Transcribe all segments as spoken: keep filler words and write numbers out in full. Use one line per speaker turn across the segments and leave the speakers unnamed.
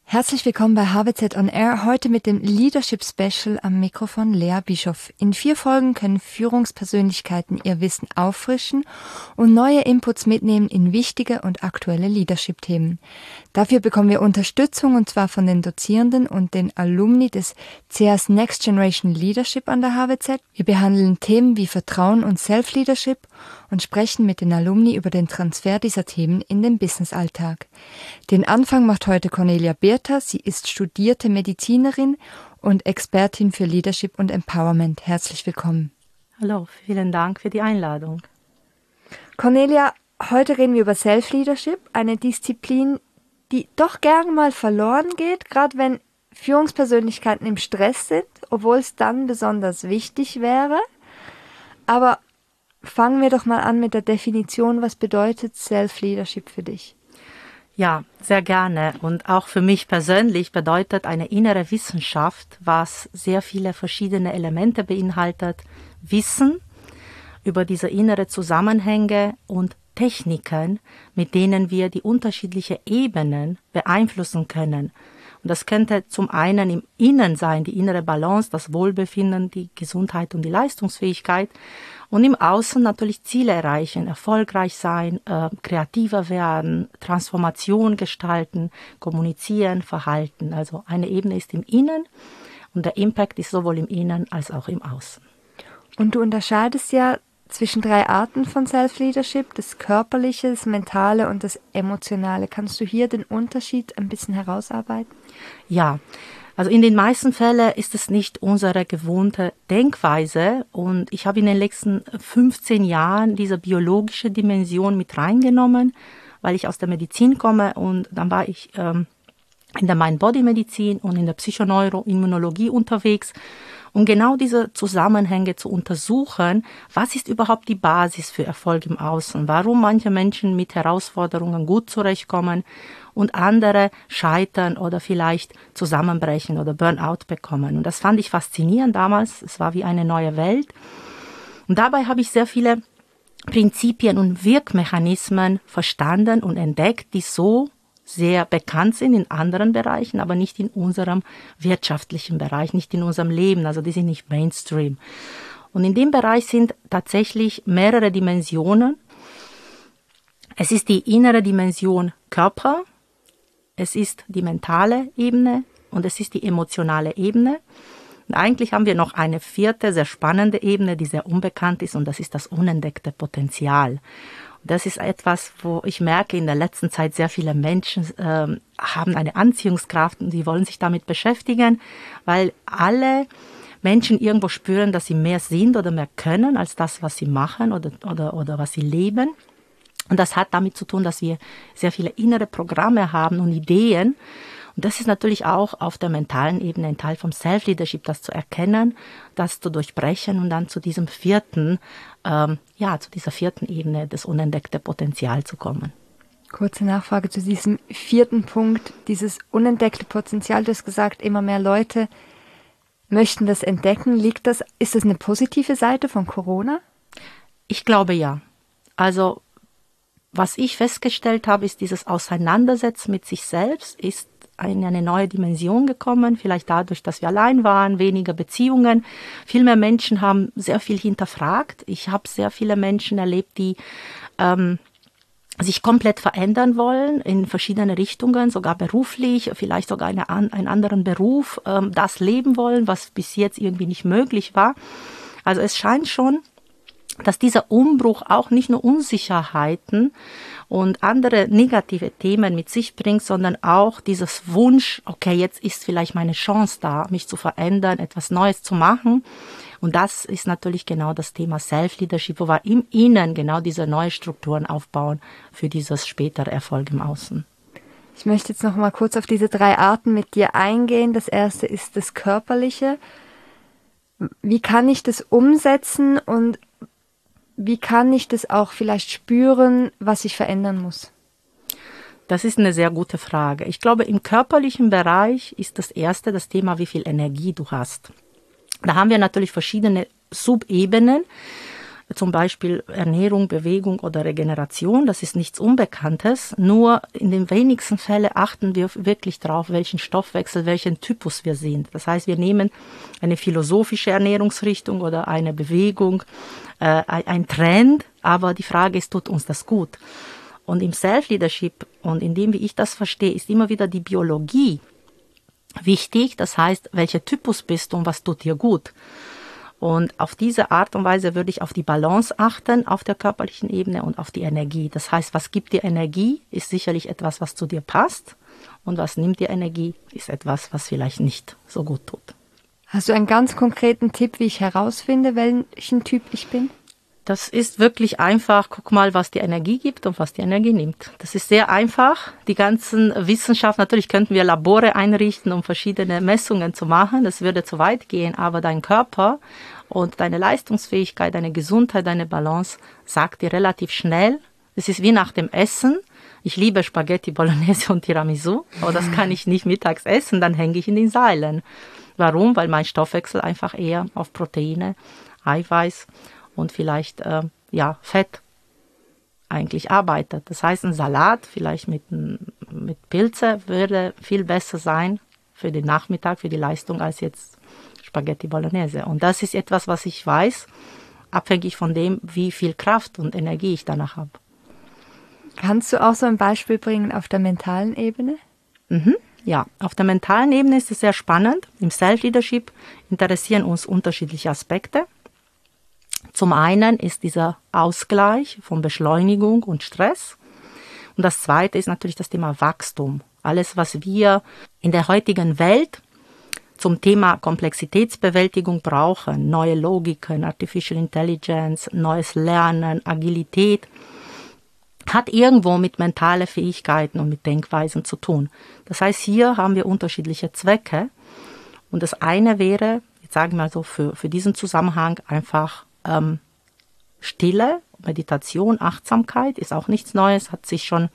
Herzlich willkommen bei H W Z On Air, heute mit dem Leadership Special am Mikrofon Lea Bischof. In vier Folgen können Führungspersönlichkeiten ihr Wissen auffrischen und neue Inputs mitnehmen in wichtige und aktuelle Leadership-Themen. Dafür bekommen wir Unterstützung, und zwar von den Dozierenden und den Alumni des C E A S Next Generation Leadership an der H W Z. Wir behandeln Themen wie Vertrauen und Self-Leadership und sprechen mit den Alumni über den Transfer dieser Themen in den Businessalltag. Den Anfang macht heute Cornelia Birta. Sie ist studierte Medizinerin und Expertin für Leadership und Empowerment. Herzlich willkommen.
Hallo, vielen Dank für die Einladung.
Cornelia, heute reden wir über Self-Leadership, eine Disziplin, die doch gern mal verloren geht, gerade wenn Führungspersönlichkeiten im Stress sind, obwohl es dann besonders wichtig wäre. Aber fangen wir doch mal an mit der Definition. Was bedeutet Self-Leadership für dich?
Ja, sehr gerne. Und auch für mich persönlich bedeutet eine innere Wissenschaft, was sehr viele verschiedene Elemente beinhaltet. Wissen über diese innere Zusammenhänge und Techniken, mit denen wir die unterschiedlichen Ebenen beeinflussen können. Und das könnte zum einen im Innen sein, die innere Balance, das Wohlbefinden, die Gesundheit und die Leistungsfähigkeit. Und im Außen natürlich Ziele erreichen, erfolgreich sein, äh, kreativer werden, Transformation gestalten, kommunizieren, verhalten. Also eine Ebene ist im Innen und der Impact ist sowohl im Innen als auch im Außen.
Und du unterscheidest ja zwischen drei Arten von Self-Leadership, das Körperliche, das Mentale und das Emotionale. Kannst du hier den Unterschied ein bisschen herausarbeiten?
Ja, also in den meisten Fällen ist es nicht unsere gewohnte Denkweise, und ich habe in den letzten fünfzehn Jahren diese biologische Dimension mit reingenommen, weil ich aus der Medizin komme, und dann war ich ähm, in der Mind-Body-Medizin und in der Psychoneuroimmunologie unterwegs, um genau diese Zusammenhänge zu untersuchen. Was ist überhaupt die Basis für Erfolg im Außen? Warum manche Menschen mit Herausforderungen gut zurechtkommen und andere scheitern oder vielleicht zusammenbrechen oder Burnout bekommen? Und das fand ich faszinierend damals. Es war wie eine neue Welt. Und dabei habe ich sehr viele Prinzipien und Wirkmechanismen verstanden und entdeckt, die so sehr bekannt sind in anderen Bereichen, aber nicht in unserem wirtschaftlichen Bereich, nicht in unserem Leben, also die sind nicht Mainstream. Und in dem Bereich sind tatsächlich mehrere Dimensionen. Es ist die innere Dimension Körper, es ist die mentale Ebene und es ist die emotionale Ebene. Und eigentlich haben wir noch eine vierte, sehr spannende Ebene, die sehr unbekannt ist, und das ist das unentdeckte Potenzial. Das ist etwas, wo ich merke, in der letzten Zeit sehr viele Menschen äh, haben eine Anziehungskraft und sie wollen sich damit beschäftigen, weil alle Menschen irgendwo spüren, dass sie mehr sind oder mehr können als das, was sie machen oder, oder, oder was sie leben. Und das hat damit zu tun, dass wir sehr viele innere Programme haben und Ideen. Und das ist natürlich auch auf der mentalen Ebene ein Teil vom Self-Leadership, das zu erkennen, das zu durchbrechen und dann zu diesem vierten, ähm, ja, zu dieser vierten Ebene des unentdeckten Potenzial zu kommen.
Kurze Nachfrage zu diesem vierten Punkt, dieses unentdeckte Potenzial. Du hast gesagt, immer mehr Leute möchten das entdecken. Liegt das, ist das eine positive Seite von Corona?
Ich glaube ja. Also, was ich festgestellt habe, ist dieses Auseinandersetzen mit sich selbst, ist in eine neue Dimension gekommen, vielleicht dadurch, dass wir allein waren, weniger Beziehungen. Viel mehr Menschen haben sehr viel hinterfragt. Ich habe sehr viele Menschen erlebt, die ähm, sich komplett verändern wollen in verschiedene Richtungen, sogar beruflich, vielleicht sogar eine, einen anderen Beruf, ähm, das leben wollen, was bis jetzt irgendwie nicht möglich war. Also es scheint schon, dass dieser Umbruch auch nicht nur Unsicherheiten und andere negative Themen mit sich bringt, sondern auch dieses Wunsch, okay, jetzt ist vielleicht meine Chance da, mich zu verändern, etwas Neues zu machen. Und das ist natürlich genau das Thema Self-Leadership, wo wir im Innen genau diese neuen Strukturen aufbauen für dieses spätere Erfolg im Außen.
Ich möchte jetzt noch mal kurz auf diese drei Arten mit dir eingehen. Das erste ist das Körperliche. Wie kann ich das umsetzen und wie kann ich das auch vielleicht spüren, was ich verändern muss?
Das ist eine sehr gute Frage. Ich glaube, im körperlichen Bereich ist das erste das Thema, wie viel Energie du hast. Da haben wir natürlich verschiedene Subebenen. zum Beispiel Ernährung, Bewegung oder Regeneration. Das ist nichts Unbekanntes. Nur in den wenigsten Fällen achten wir wirklich darauf, welchen Stoffwechsel, welchen Typus wir sind. Das heißt, wir nehmen eine philosophische Ernährungsrichtung oder eine Bewegung, äh, ein Trend, aber die Frage ist, tut uns das gut? Und im Self-Leadership und in dem, wie ich das verstehe, ist immer wieder die Biologie wichtig. Das heißt, welcher Typus bist du und was tut dir gut? Und auf diese Art und Weise würde ich auf die Balance achten, auf der körperlichen Ebene und auf die Energie. Das heißt, was gibt dir Energie, ist sicherlich etwas, was zu dir passt. Und was nimmt dir Energie, ist etwas, was vielleicht nicht so gut tut.
Hast du einen ganz konkreten Tipp, wie ich herausfinde, welchen Typ ich bin?
Das ist wirklich einfach. Guck mal, was dir Energie gibt und was dir Energie nimmt. Das ist sehr einfach. Die ganzen Wissenschaft, natürlich könnten wir Labore einrichten, um verschiedene Messungen zu machen. Das würde zu weit gehen, aber dein Körper und deine Leistungsfähigkeit, deine Gesundheit, deine Balance sagt dir relativ schnell. Es ist wie nach dem Essen. Ich liebe Spaghetti Bolognese und Tiramisu, aber das kann ich nicht mittags essen, dann hänge ich in den Seilen. Warum? Weil mein Stoffwechsel einfach eher auf Proteine, Eiweiß und vielleicht äh, ja, Fett eigentlich arbeitet. Das heißt, ein Salat vielleicht mit, mit Pilze würde viel besser sein für den Nachmittag, für die Leistung, als jetzt Spaghetti Bolognese. Und das ist etwas, was ich weiß, abhängig von dem, wie viel Kraft und Energie ich danach habe.
Kannst du auch so ein Beispiel bringen auf der mentalen Ebene?
Mhm. Ja, auf der mentalen Ebene ist es sehr spannend. Im Self-Leadership interessieren uns unterschiedliche Aspekte. Zum einen ist dieser Ausgleich von Beschleunigung und Stress. Und das zweite ist natürlich das Thema Wachstum. Alles, was wir in der heutigen Welt zum Thema Komplexitätsbewältigung brauchen, neue Logiken, Artificial Intelligence, neues Lernen, Agilität, hat irgendwo mit mentalen Fähigkeiten und mit Denkweisen zu tun. Das heißt, hier haben wir unterschiedliche Zwecke. Und das eine wäre, jetzt sagen wir mal so, für, für diesen Zusammenhang einfach ähm, Stille, Meditation, Achtsamkeit, ist auch nichts Neues, hat sich schon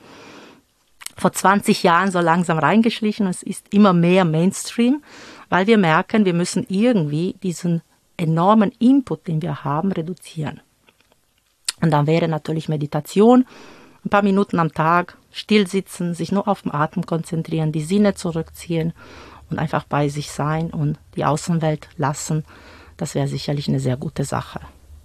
vor zwanzig Jahren so langsam reingeschlichen. Es ist immer mehr Mainstream, weil wir merken, wir müssen irgendwie diesen enormen Input, den wir haben, reduzieren. Und dann wäre natürlich Meditation, ein paar Minuten am Tag, still sitzen, sich nur auf den Atem konzentrieren, die Sinne zurückziehen und einfach bei sich sein und die Außenwelt lassen. Das wäre sicherlich eine sehr gute Sache.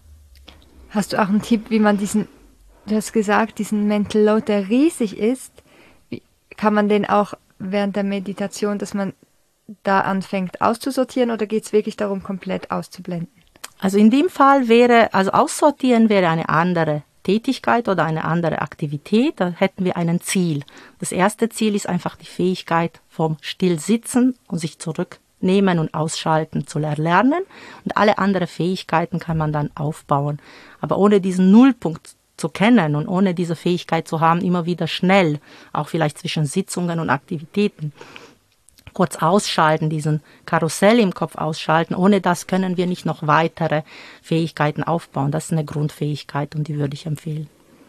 Hast du auch einen Tipp, wie man diesen, du hast gesagt, diesen Mental Load, der riesig ist, wie, kann man den auch während der Meditation, dass man da anfängt auszusortieren, oder geht es wirklich darum, komplett auszublenden?
Also in dem Fall wäre, also aussortieren wäre eine andere Tätigkeit oder eine andere Aktivität, da hätten wir ein Ziel. Das erste Ziel ist einfach die Fähigkeit vom Stillsitzen und sich zurücknehmen und ausschalten zu erlernen. Und alle anderen Fähigkeiten kann man dann aufbauen. Aber ohne diesen Nullpunkt zu kennen und ohne diese Fähigkeit zu haben, immer wieder schnell, auch vielleicht zwischen Sitzungen und Aktivitäten, kurz ausschalten, diesen Karussell im Kopf ausschalten. Ohne das können wir nicht noch weitere Fähigkeiten aufbauen. Das ist eine Grundfähigkeit und die würde ich empfehlen.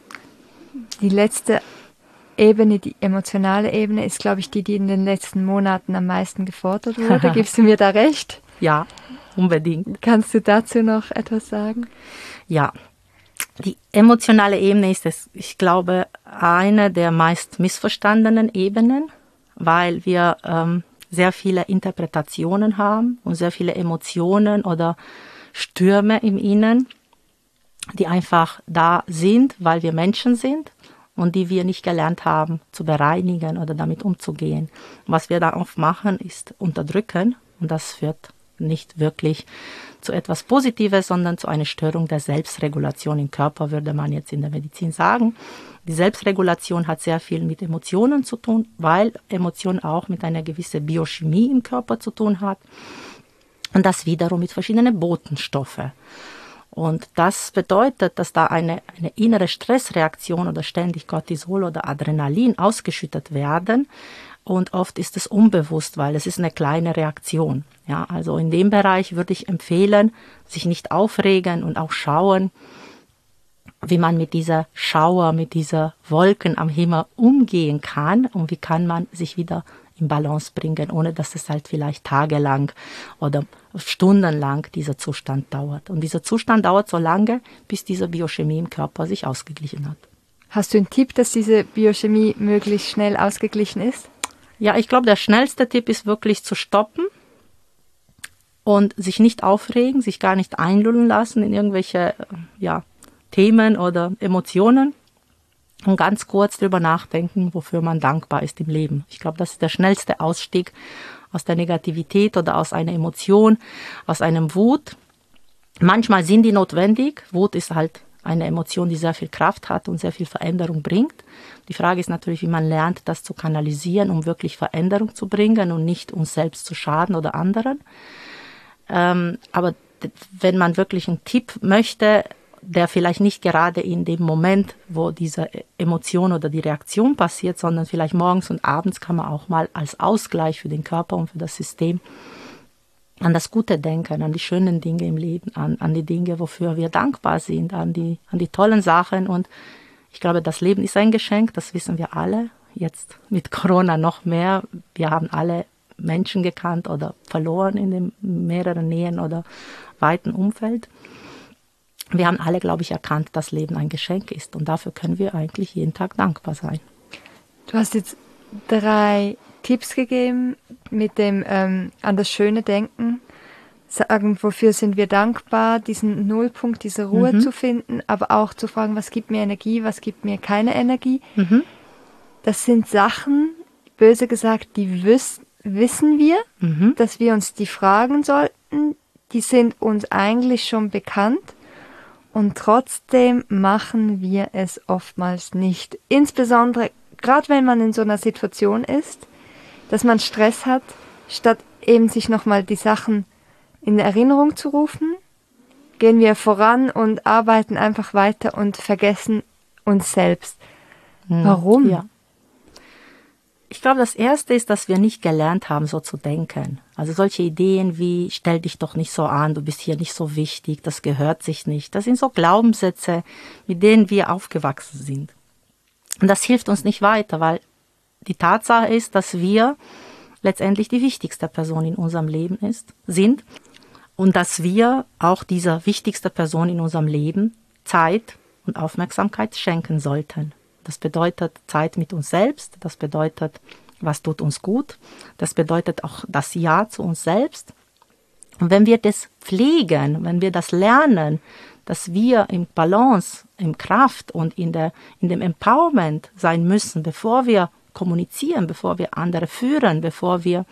Die letzte Ebene, die emotionale Ebene, ist, glaube ich, die, die in den letzten Monaten am meisten gefordert wurde. Gibst du mir da recht?
Ja, unbedingt.
Kannst du dazu noch etwas sagen?
Ja, die emotionale Ebene ist, es, ich glaube, eine der meist missverstandenen Ebenen, weil wir ähm, sehr viele Interpretationen haben und sehr viele Emotionen oder Stürme im Innen, die einfach da sind, weil wir Menschen sind und die wir nicht gelernt haben zu bereinigen oder damit umzugehen. Was wir da oft machen, ist unterdrücken, und das führt nicht wirklich zu etwas Positives, sondern zu einer Störung der Selbstregulation im Körper, würde man jetzt in der Medizin sagen. Die Selbstregulation hat sehr viel mit Emotionen zu tun, weil Emotion auch mit einer gewissen Biochemie im Körper zu tun hat und das wiederum mit verschiedenen Botenstoffen. Und das bedeutet, dass da eine, eine innere Stressreaktion oder ständig Cortisol oder Adrenalin ausgeschüttet werden. Und oft ist es unbewusst, weil es ist eine kleine Reaktion. Ja, also in dem Bereich würde ich empfehlen, sich nicht aufregen und auch schauen, wie man mit dieser Schauer, mit dieser Wolken am Himmel umgehen kann und wie kann man sich wieder in Balance bringen, ohne dass es halt vielleicht tagelang oder stundenlang dieser Zustand dauert. Und dieser Zustand dauert so lange, bis diese Biochemie im Körper sich ausgeglichen hat.
Hast du einen Tipp, dass diese Biochemie möglichst schnell ausgeglichen ist?
Ja, ich glaube, der schnellste Tipp ist wirklich zu stoppen und sich nicht aufregen, sich gar nicht einlullen lassen in irgendwelche ja, Themen oder Emotionen und ganz kurz drüber nachdenken, wofür man dankbar ist im Leben. Ich glaube, das ist der schnellste Ausstieg aus der Negativität oder aus einer Emotion, aus einem Wut. Manchmal sind die notwendig. Wut ist halt eine Emotion, die sehr viel Kraft hat und sehr viel Veränderung bringt. Die Frage ist natürlich, wie man lernt, das zu kanalisieren, um wirklich Veränderung zu bringen und nicht uns selbst zu schaden oder anderen. Ähm, aber wenn man wirklich einen Tipp möchte, der vielleicht nicht gerade in dem Moment, wo diese Emotion oder die Reaktion passiert, sondern vielleicht morgens und abends, kann man auch mal als Ausgleich für den Körper und für das System an das Gute denken, an die schönen Dinge im Leben, an, an die Dinge, wofür wir dankbar sind, an die, an die tollen Sachen. Und ich glaube, das Leben ist ein Geschenk, das wissen wir alle. Jetzt mit Corona noch mehr. Wir haben alle Menschen gekannt oder verloren in dem mehreren Nähen oder weiten Umfeld. Wir haben alle, glaube ich, erkannt, dass Leben ein Geschenk ist. Und dafür können wir eigentlich jeden Tag dankbar sein.
Du hast jetzt drei Tipps gegeben mit dem ähm, an das Schöne denken, sagen, wofür sind wir dankbar, diesen Nullpunkt, diese Ruhe mhm. zu finden, aber auch zu fragen, was gibt mir Energie, was gibt mir keine Energie. Mhm. Das sind Sachen, böse gesagt, die wiss, wissen wir, mhm. dass wir uns die fragen sollten, die sind uns eigentlich schon bekannt und trotzdem machen wir es oftmals nicht. Insbesondere, gerade wenn man in so einer Situation ist, dass man Stress hat, statt eben sich nochmal die Sachen in Erinnerung zu rufen, gehen wir voran und arbeiten einfach weiter und vergessen uns selbst.
Hm,
Warum?
Ja. Ich glaube, das Erste ist, dass wir nicht gelernt haben, so zu denken. Also solche Ideen wie, stell dich doch nicht so an, du bist hier nicht so wichtig, das gehört sich nicht. Das sind so Glaubenssätze, mit denen wir aufgewachsen sind. Und das hilft uns nicht weiter, weil die Tatsache ist, dass wir letztendlich die wichtigste Person in unserem Leben ist, sind und dass wir auch dieser wichtigste Person in unserem Leben Zeit und Aufmerksamkeit schenken sollten. Das bedeutet Zeit mit uns selbst, das bedeutet, was tut uns gut, das bedeutet auch das Ja zu uns selbst. Und wenn wir das pflegen, wenn wir das lernen, dass wir im Balance, in Kraft und in, der, in dem Empowerment sein müssen, bevor wir kommunizieren, bevor wir andere führen, bevor wir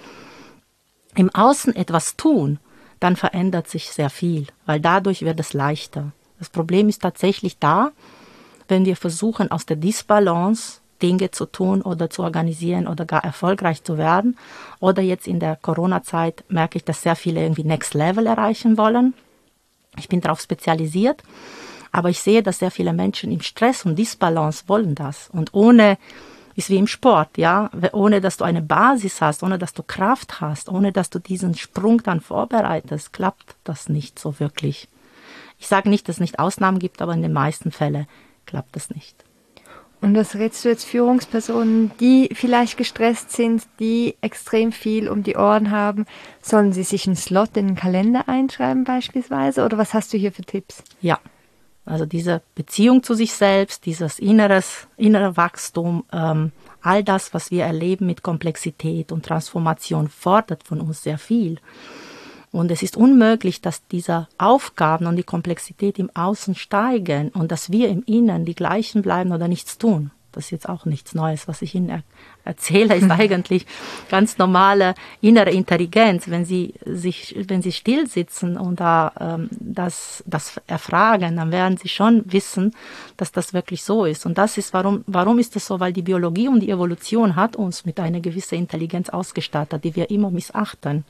im Außen etwas tun, dann verändert sich sehr viel, weil dadurch wird es leichter. Das Problem ist tatsächlich da, wenn wir versuchen, aus der Disbalance Dinge zu tun oder zu organisieren oder gar erfolgreich zu werden. Oder jetzt in der Corona-Zeit merke ich, dass sehr viele irgendwie Next Level erreichen wollen. Ich bin darauf spezialisiert, aber ich sehe, dass sehr viele Menschen im Stress und Disbalance wollen das. Und ohne, ist wie im Sport, ja, ohne dass du eine Basis hast, ohne dass du Kraft hast, ohne dass du diesen Sprung dann vorbereitest, klappt das nicht so wirklich. Ich sage nicht, dass es nicht Ausnahmen gibt, aber in den meisten Fällen klappt das nicht.
Und was rätst du jetzt Führungspersonen, die vielleicht gestresst sind, die extrem viel um die Ohren haben? Sollen sie sich einen Slot in den Kalender einschreiben beispielsweise? Oder was hast du hier für Tipps?
Ja, also diese Beziehung zu sich selbst, dieses inneres, innere Wachstum, ähm, all das, was wir erleben mit Komplexität und Transformation, fordert von uns sehr viel. Und es ist unmöglich, dass diese Aufgaben und die Komplexität im Außen steigen und dass wir im Innen die gleichen bleiben oder nichts tun. Das ist jetzt auch nichts Neues, was ich Ihnen er- erzähle, ist eigentlich ganz normale innere Intelligenz. Wenn Sie sich, wenn Sie still sitzen und da ähm, das, das erfragen, dann werden Sie schon wissen, dass das wirklich so ist. Und das ist, warum, warum ist das so? Weil die Biologie und die Evolution hat uns mit einer gewissen Intelligenz ausgestattet, die wir immer missachten.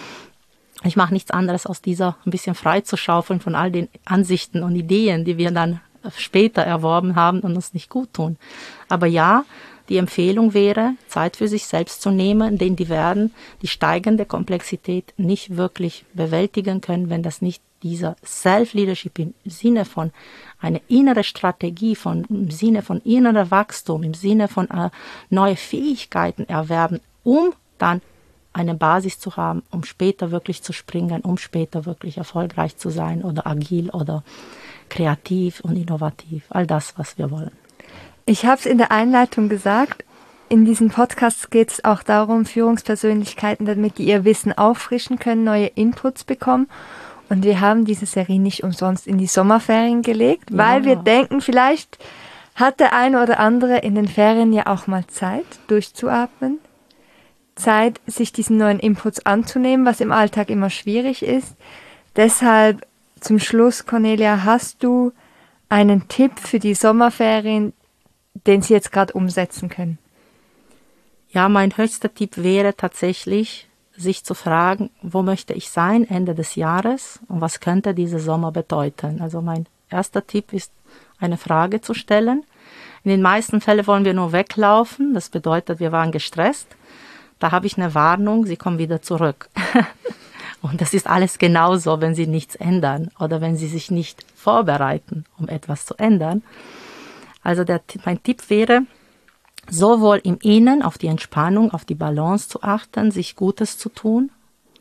Ich mache nichts anderes, aus dieser ein bisschen frei zu schaufeln von all den Ansichten und Ideen, die wir dann später erworben haben und uns nicht gut tun. Aber ja, die Empfehlung wäre, Zeit für sich selbst zu nehmen, denn die werden die steigende Komplexität nicht wirklich bewältigen können, wenn das nicht dieser Self-Leadership im Sinne von eine innere Strategie, von, im Sinne von innerer Wachstum, im Sinne von äh, neue Fähigkeiten erwerben, um dann eine Basis zu haben, um später wirklich zu springen, um später wirklich erfolgreich zu sein oder agil oder kreativ und innovativ. All das, was wir wollen.
Ich habe es in der Einleitung gesagt, in diesen Podcasts geht es auch darum, Führungspersönlichkeiten, damit die ihr Wissen auffrischen können, neue Inputs bekommen. Und wir haben diese Serie nicht umsonst in die Sommerferien gelegt, ja. weil wir denken, vielleicht hat der eine oder andere in den Ferien ja auch mal Zeit, durchzuatmen. Zeit, sich diesen neuen Inputs anzunehmen, was im Alltag immer schwierig ist. Deshalb zum Schluss, Cornelia, hast du einen Tipp für die Sommerferien, den Sie jetzt gerade umsetzen können?
Ja, mein höchster Tipp wäre tatsächlich, sich zu fragen, wo möchte ich sein Ende des Jahres und was könnte dieser Sommer bedeuten. Also mein erster Tipp ist, eine Frage zu stellen. In den meisten Fällen wollen wir nur weglaufen. Das bedeutet, wir waren gestresst. Da habe ich eine Warnung, Sie kommen wieder zurück. Und das ist alles genauso, wenn Sie nichts ändern oder wenn Sie sich nicht vorbereiten, um etwas zu ändern. Also der, mein Tipp wäre, sowohl im Innen auf die Entspannung, auf die Balance zu achten, sich Gutes zu tun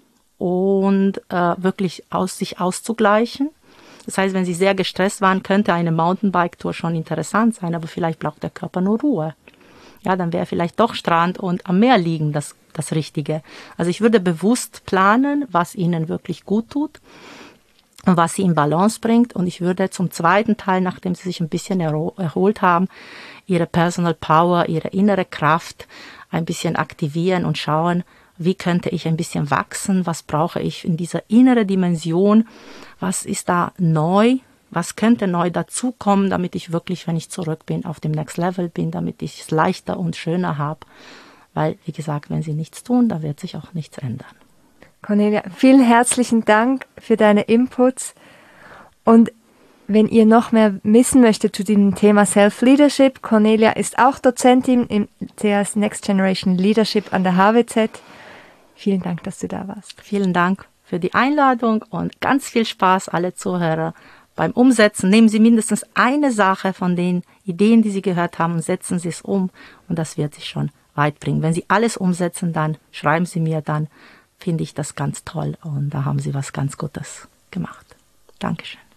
und äh, wirklich aus sich auszugleichen. Das heißt, wenn Sie sehr gestresst waren, könnte eine Mountainbike-Tour schon interessant sein, aber vielleicht braucht der Körper nur Ruhe. Ja, dann wäre vielleicht doch Strand und am Meer liegen das, das Richtige. Also ich würde bewusst planen, was Ihnen wirklich gut tut und was Sie in Balance bringt. Und ich würde zum zweiten Teil, nachdem Sie sich ein bisschen erholt haben, Ihre Personal Power, Ihre innere Kraft ein bisschen aktivieren und schauen, wie könnte ich ein bisschen wachsen, was brauche ich in dieser inneren Dimension, was ist da neu, was könnte neu dazukommen, damit ich wirklich, wenn ich zurück bin, auf dem Next Level bin, damit ich es leichter und schöner habe. Weil, wie gesagt, wenn Sie nichts tun, da wird sich auch nichts ändern.
Cornelia, vielen herzlichen Dank für deine Inputs. Und wenn ihr noch mehr wissen möchtet zu diesem Thema Self-Leadership, Cornelia ist auch Dozentin im C A S Next Generation Leadership an der H W Z. Vielen Dank, dass du da warst.
Vielen Dank für die Einladung und ganz viel Spaß, alle Zuhörer. Beim Umsetzen nehmen Sie mindestens eine Sache von den Ideen, die Sie gehört haben, und setzen Sie es um und das wird Sie schon weit bringen. Wenn Sie alles umsetzen, dann schreiben Sie mir, dann finde ich das ganz toll und da haben Sie was ganz Gutes gemacht. Dankeschön.